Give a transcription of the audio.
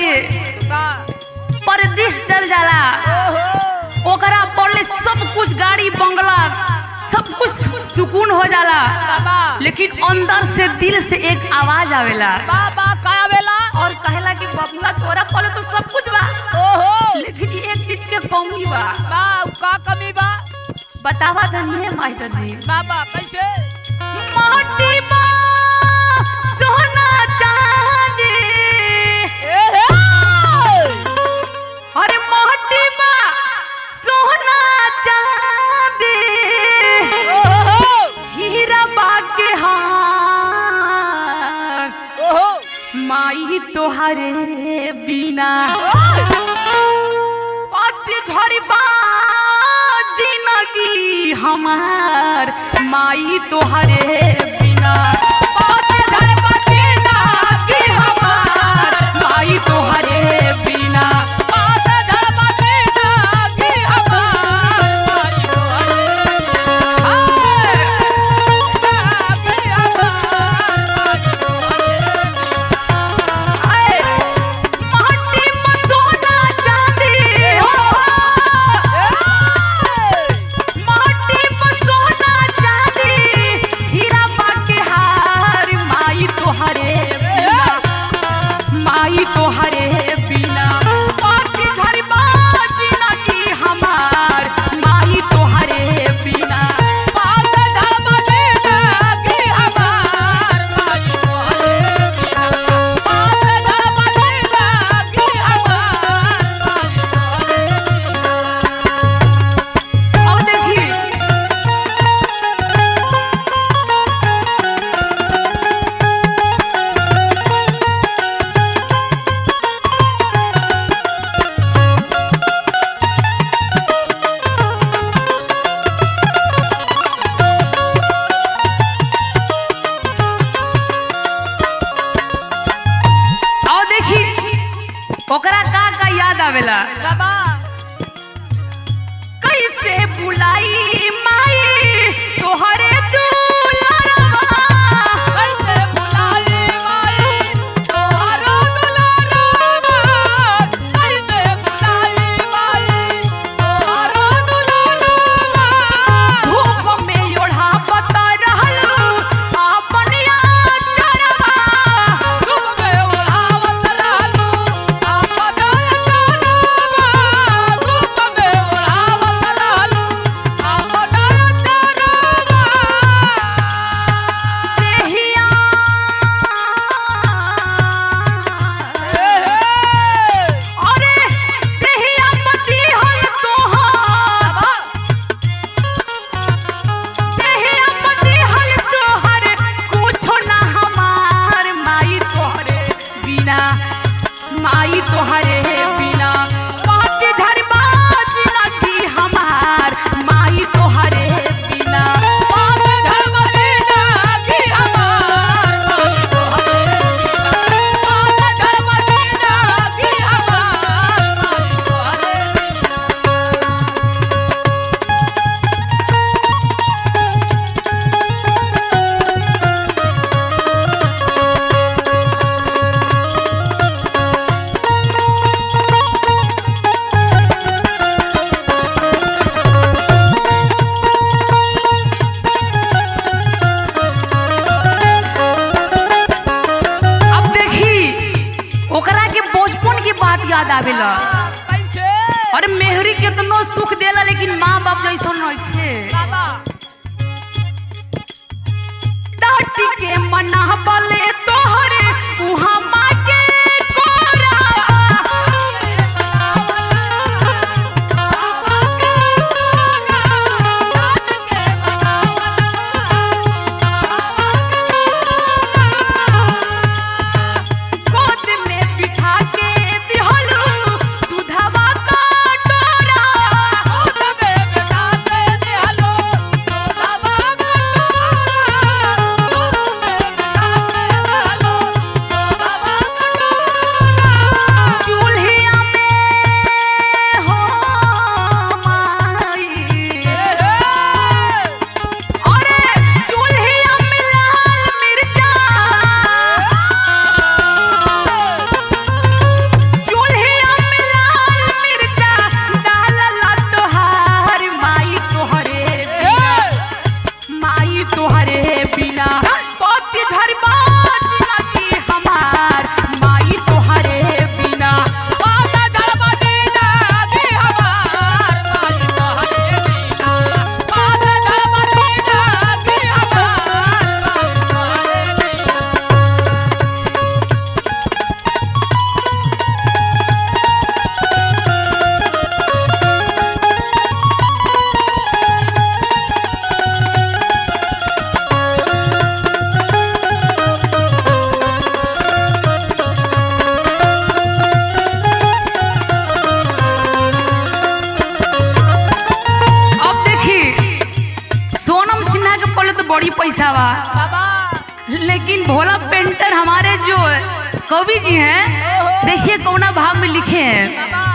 के परदेश चल जाला, ओकरा पड़ले सब कुछ गाड़ी बंगला सब कुछ सुकून हो जाला, लेकिन अंदर से दिल से एक आवाज आवेला और कहेला कि बबुआ तोरा पड़े तो सब कुछ बा, लेकिन एक चीज के कमी बा। का कमी बा? बतावा धनिए मास्टर जी। बाबा कैसे? माटी बा सोना चांदी, अरे माटी बा सोना चांदी, हीरा बा के हार माई तोहरे बिना पति झरी बा जिंदगी हमार माई तोहरे बिना, पति झरी बा जिंदगी हमार माई तोहरे बिना, पति झरी बा जिंदगी हमार माई तोहरे तोहरे बिना, पति झरी बा जिंदगी हमार माई तोहरे बिना, पति झरी बा जिंदगी हमार माई तोहरे बिना, पति झरी बा जिंदगी हमार माई तोहरे बिना। और देखिए ओकरा का याद आवेला, कैसे बुलाई माई तोहरे दुलारवा, कैसे बुलाई माई तोहरो दुलारवा, कैसे बुलाई माई तोहरो दुलारवा, धूप में ओढ़ा बता रहलू अपन आचरवा, धूप में ओढ़ावत रहलू माई तोहरे बिना, पति झरी बा जिंदगी हमार माई तोहरे बिना, पति झरी बा जिंदगी हमार माई तोहरे बिना, पति झरी बा जिंदगी हमार माई तोहरे याद आवेला। अरे मेहरी कितनो सुख देला, लेकिन माँ बाप जैसा नइखे। डाटी के मना बले तोहरे उहाँ माँ के कोरा, अच्छा बा। बाबा लेकिन भोला पेंटर हमारे जो कवि जी हैं, देखिए कौना भाव में लिखे हैं। बाबा